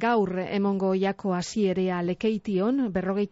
Gaur emongo jako hasierea Lekeition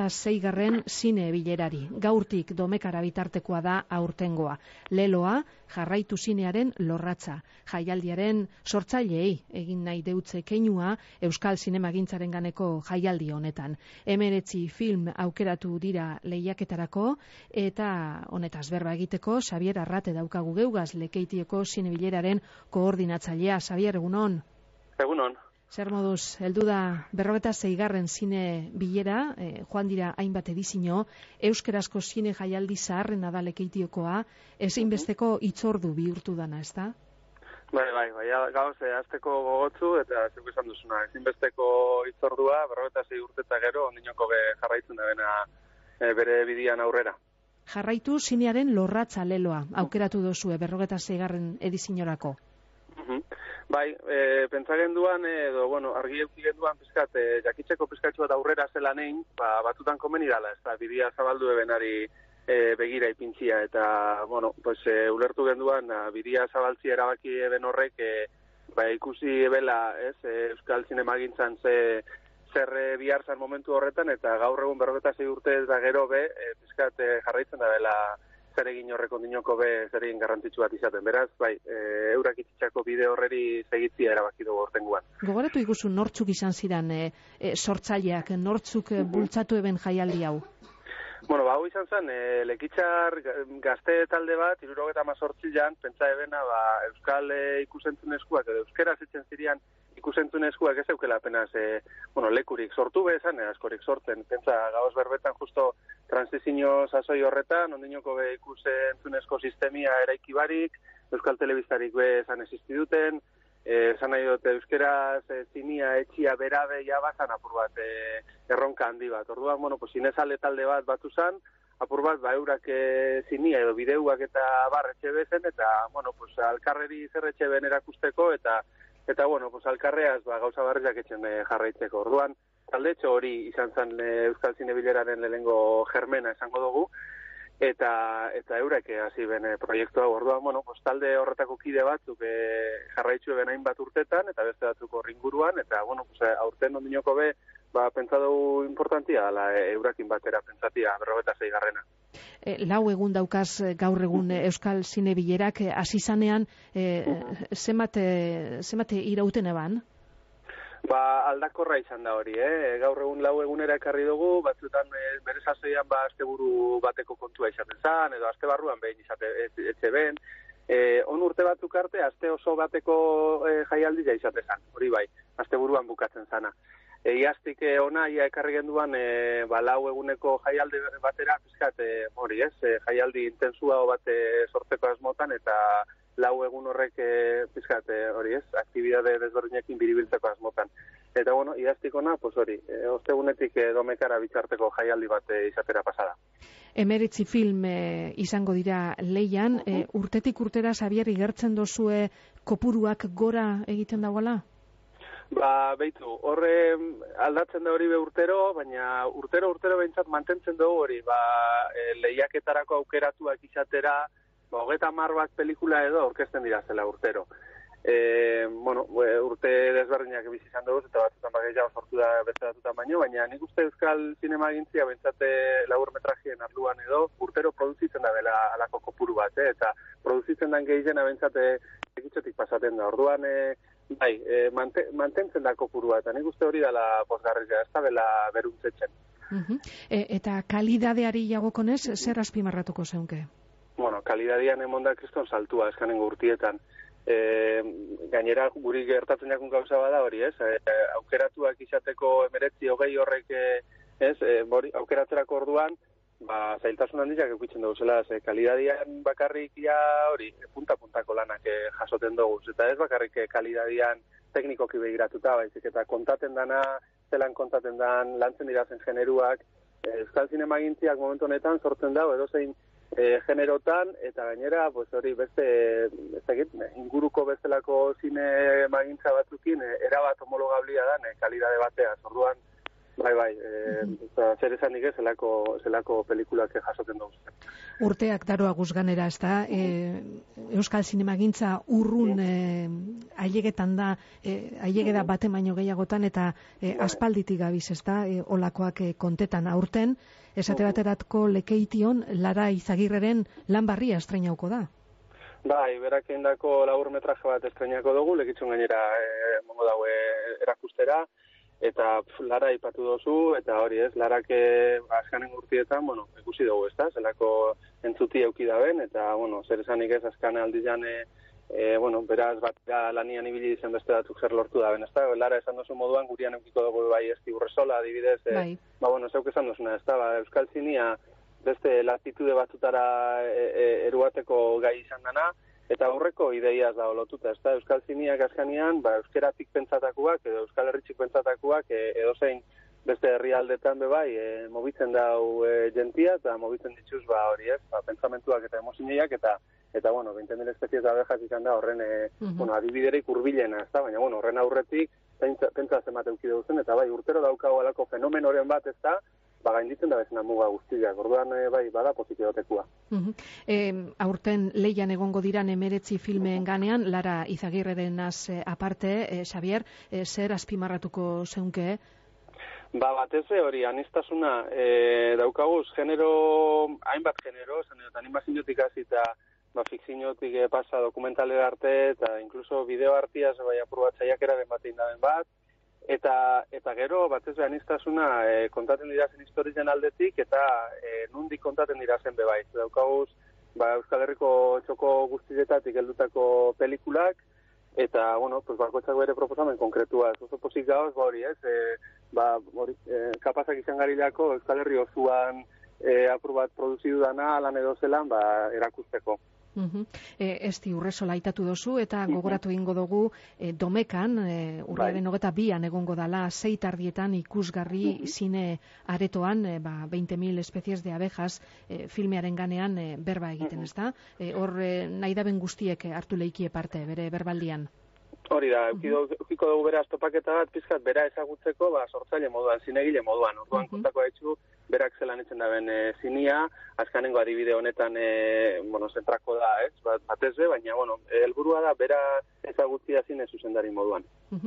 46. zine bilerari. Gaurtik Domekara bitartekoa da aurtengoa. Leloa jarraitu zinearen lorratza. Jaialdiaren sortzaileei egin nahi deutze keinua Euskal Zinemagintzaren ganeko jaialdi honetan. 19 film aukeratu dira lehiaketarako eta honetaz berba egiteko Xabier Arrate daukagu geugaz Lekeitioko zine bileraren koordinatzailea. Xabier, egunon. Egunon. Zer moduz, heldu da 46. zine bilera, joan dira hainbat edizio, euskerazko zine jaialdi zaharrena da Lekeitiokoa, ezinbesteko hitzordu bihurtu dana, ezta? Bai, gauz, azteko gogotzu eta zeu esan duzuna, ezinbesteko hitzordua, 46 urte eta gero, ondinoko jarraitzen da bena bere bidian aurrera. Jarraitu zinearen lorratza leloa, aukeratu dozue 46. ediziorako. Bai, pentsagen duan, argi euki genduan pizkat, jakitzeko pizkatxu bat aurrera zela nein, batutan komeni dala, ez da, bidia zabaldu ebenari begira ipintzia, eta, ulertu genduan, bidia zabaltzia erabaki eben horrek, ikusi ebela, ez, Euskal Zinemagintzan zer bihar zan momentu horretan, eta gaur egun 46 urte eta gero pizkat jarraitzen da bela, zer egin horrek ondinoko zer egin garrantzitsu bat izaten. Beraz, eurak itxitxako bide horreri segitzia erabaki dugu hortenguan. Gogoratu ikusu nortzuk izan ziren sortzaileak, nortzuk bultzatu eben jaialdi hau? Hau izan zen, Lekitxar gazte talde bat, 78an, pentsa ebena, Euskal ikusentzunezkoak, edo euskera zitzen zirian ikusentzunezkoak ez eukela apenas, lekurik sortu bezan, askorik sortzen. Pentsa, gauz berbetan justo transizio sasoi horretan, ondinoko ikusentzunezko sistemia eraiki barik, Euskal Telebistarik esan existi duten, esan nahi dute euskeraz zinia etxia berabe jabazan apur bat erronka handi bat. Orduan, zinezale talde bat batu zan, apur bat, eurak zinia edo bideuak eta barretxe bezen, eta, alkarreri zerretxe ben erakusteko, eta alkarreaz gauza barriak etxen jarraitzeko. Orduan, taldetxo hori izan zen Euskal Zinebileraren lehenengo germena esango dugu, eta eurek hasi ben proiektua. Orduan, talde horretako kide batzuk jarraitzu eben hainbat urtetan, eta beste batzuk horringuruan, eta aurten ondinoko pentsa dugu importantia dela eurakin batera pentsatia 46. Lau egun daukaz gaur egun Euskal Zinebilerak hasi zanean zenbat irauten eban? Aldakorra izan da hori, gaur egun lau egunera ekarri dugu, batzutan bere sasoian asteburu bateko kontua izaten zan, edo aste barruan behin etxe ben, on urte batzuk arte, aste oso bateko jaialdia izaten zan, hori bai, asteburuan bukatzen zana. Iaztik ona, ekarri genduan, lau eguneko jaialdi batera, pizkat, jaialdi intensua bat sortzeko asmotan, eta lau egun horrek pizkat, aktibidade desberdinekin biribiltzeko asmotan. Eta, iaztik ona, ostegunetik Domekara bitarteko jaialdi bat izatera pasada. 19 film izango dira leian, urtetik urtera, Xabier, igertzen dozue kopuruak gora egiten dagoela? Beitu, horre aldatzen da hori urtero, baina urtero behintzat mantentzen dugu hori, lehiaketarako aukeratuak izatera, 30 bat pelikula edo orkesten dira zela urtero. Urte desberdinak bizi izan dugu, eta batzutan gehiago sortu da beste batzutan baino, baina nik uste Euskal Zinemagintzia behintzate laburmetrajien arluan edo, urtero produzitzen da bela alako kopuru bat, eta produzitzen den gehiena behintzate ekitzotik pasaten da. Orduan, mantentzen da kopurua, eta nik uste hori dela pozgarria, ez da bela beruntzetzen. Eta kalidadeari jagokonez, zer azpimarratuko zeunke? Kalidadian emondak kriston saltua eskanengo urtietan. Gainera, guri gertatzen jakun gauza bada hori, ez? Aukeratuak izateko 19-20 horrek, aukeratzerako orduan, zailtasun handiak eukitzen dugu zela, kalidadian bakarrik hori, punta-puntako lanak jasoten dugu, eta ez bakarrik kalidadian teknikoki begiratuta, baizik, eta kontaten dana, zelan kontaten dan, lantzen dirazen generuak, Euskal Zinemagintziak momentu honetan sortzen dago, edozein generotan, eta gainera, hori beste, inguruko bestelako zinemagintza batzukin, erabat homologablia dan, kalidade batea, orduan, bai, zer esanik ez, zelako pelikulak jasoten dugu. Urteak daroa guzganera, ez da, Euskal Zinemagintza urrun ailegetan da, ailegeda bate baino gehiagotan, eta aspalditik gabiz, ez da, olakoak kontetan aurten, esate bateratko Lekeition Lara Izagirreren lan barria estreinauko da. Bai, berak egindako laburmetraje bat estreinako dugu, Lekitzon gainera mongo daue erakustera, eta Lara ipatu dozu, eta hori ez, Larak azkanen urtietan, ikusi dugu, ez da, zelako entzuti euki daben, eta, zer esanik ez azkan aldizan, beraz batera lanian ibili dizen beste batzuk zer lortu daben, ez da, Lara esan dozu moduan, gurian eukiko dugu bai Esti Urresola, adibidez, zeuk esan dozuna, ez da, Euskal Zinia, beste latitude batzutara eruateko gai izan dana, eta aurreko ideiaz da lotuta, ez da, Euskal Ziniak azkanian, euskeratik pentsatakuak, edo Euskal Herritxik pentsatakuak, edozein beste herrialdetan bai, mobitzen dau jentia, eta mobitzen dituz hori ez, pentsamentuak eta emozineiak, eta 20.000 espeziez da abejas izan da horren adibiderik urbilena, ez da, baina horren aurretik pentsa zenbat euki duzen, eta bai, urtero daukago alako fenomenoren bat, ez da, gainditzen da bezena muga guztiak, orduan bai, bada positiotekua. Aurten leian egongo diran 19 filmeen ganean, Lara Izagirrerenaz aparte, Xavier, zer azpimarratuko zeunke? Batez hori, anistasuna daukaguz, hainbat genero, animaziotik hasita, fikziotik pasa dokumentalera arte, eta inkluso bideo artiaz, apurbatzaiakeraren batein daben bat, eta gero, batez anistasuna kontaten dirazen historien aldetik, eta nundik kontaten dirazen bebaiz. Daukaguz, Euskal Herriko txoko guztietatik heldutako pelikulak, eta, bakoitzak bere proposamen konkretua. Oso pozik gauz, hori ez, kapazak izan garilako Euskal Herri osuan apur bat produzidu dana, lan edo zelan, erakusteko. Esti Urresola aitatu dozu, eta gogoratu egingo dugu Domekan, urriaren 22an egongo dala, 6 ikusgarri zine aretoan, 20.000 espezies de abejas filmearen ganean berba egiten, ez da? Hor nahi daben guztiek hartu leikie parte, bere berbaldian. Hori da, eukiko dugu bera topaketa bat, pizkat bera ezagutzeko, sortzaile moduan, zinegile moduan. Orduan kontako haitzu, berak zelan etzen daben zinia, azkanengo adibide honetan, zentrako da, ez, batez be, baina, helburua da, bera ezagutzia zine zuzendari moduan.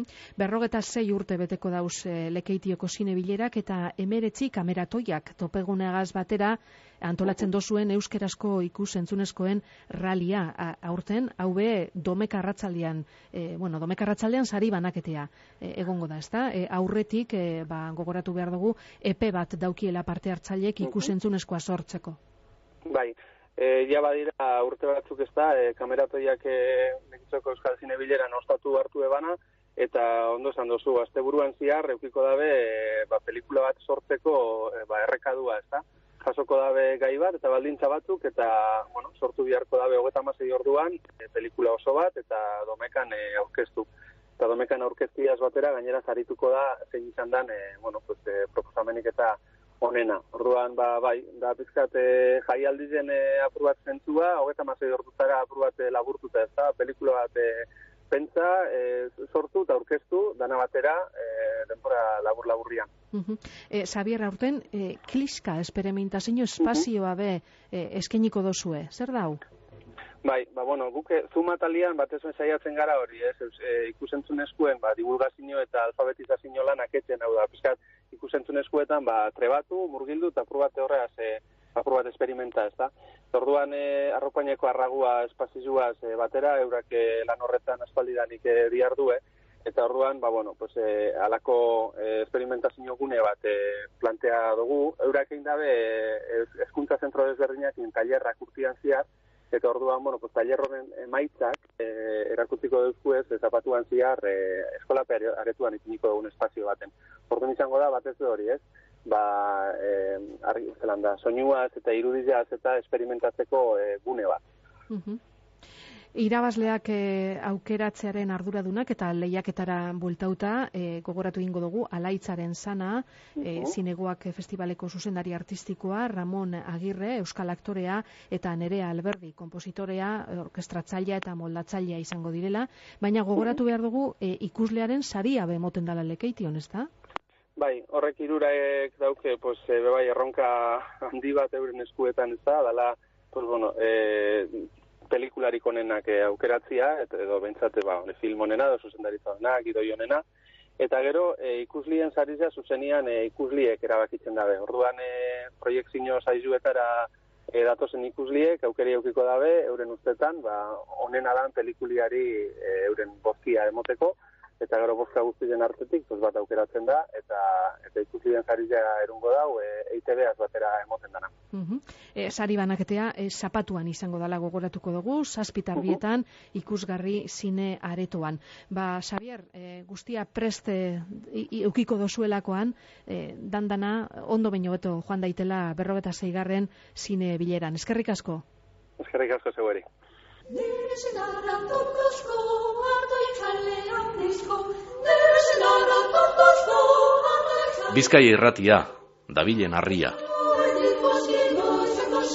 46 urte beteko dauz Lekeitioko zine bilerak, eta 19 kameratoiak topeguneagaz batera antolatzen dozuen euskerazko ikus-entzunezkoen ralia aurten, hau be Domeka arratsaldean, Domeka arratsaldean sari banaketea egongo da, ezta? Aurretik, gogoratu behar dugu, epe bat daukiela parte hartzaileek ikus-entzunezkoa sortzeko. Bai, ja badira urte batzuk, ez da, kameratoiak Lekitzoko Euskal Zine Bileran ostatu hartu ebana, eta ondo esan dozu, asteburuan zihar, eukiko dabe, pelikula bat sortzeko errekadua, ez da? Jasoko dabe gai bat, eta baldintza batzuk, eta, sortu biharko dabe 36 orduan, pelikula oso bat, eta Domekan aurkeztu. Eta Domekan aurkeztiaz batera, gainera zarituko da, zein izan dan, proposamenik eta onena. Orduan, bai, da pizkat jaialdizen apur bat zentzua, 36 ordutara apur bat laburtuta, ez da, pelikula bat pentsa, sortu eta aurkeztu, dana batera, denbora labur-laburrian. Xavier, aurten, kliska esperimentazio espazioa be eskeniko dozue, zer dau? Bai, guk Zoom-atalian batezuen saiatzen gara hori, ikusentzunezkoen divulgazio eta alfabetizazio lanak etzen, hau da, pizkat ikusentzunezkoetan trebatu, murgildu eta apur bat horreaz apur bat esperimenta, ez da. Orduan arropaineko arragua espazioaz batera, eurak lan horretan aspaldidanik diardue, eta orduan, alako esperimentazio gune bat plantea dugu. Eurak egin dabe hezkuntza zentro desberdinak tailerrak urtean zihar, eta orduan, tailer horren emaitzak erakutziko duzku ez, zapatuan zihar eskola aretuan ipiniko dugun espazio baten. Orduan izango da, batez hori ez, soinuaz eta irudizeaz eta esperimentatzeko gune bat. Irabazleak aukeratzearen arduradunak eta lehiaketara bueltauta, gogoratu egingo dugu, Alaitzaren Sana, Zinegoak Festivaleko zuzendari artistikoa, Ramon Agirre, euskal aktorea, eta Nerea Alberdi, konpositorea, orkestratzailea eta moldatzailea izango direla, baina gogoratu behar dugu, ikuslearen saria be moten dala Lekeition, ez da? Bai, horrek hirurek dauke, pues, bai, erronka handi bat euren eskuetan ez da, dala, pues, bueno, pelikularik onenak aukeratzia, edo bentsate, film onena, edo zuzendaritza onena, gidoi onena, eta gero, ikuslien sarizia zuzenian ikusliek erabakitzen dabe. Orduan, proiektzio saizuetara datozen ikusliek, aukeri aukiko dabe, euren ustetan, onena dan pelikuliari euren bozkia emoteko, eta gero bozka guztien artetik, bat aukeratzen da, eta ikuslien sarizia erungo dau, EITB-az batera emoten dana. Sari banaketea, zapatuan izango dala gogoratuko dugu, zazpitarbietan ikusgarri zine aretoan. Xabier, guztia prest eukiko dozuelakoan, dandana ondo baino beto joan daitela 46. zine bileran. Eskerrik asko. Eskerrik asko zeueri. Bizkaia Irratia, dabilen harria.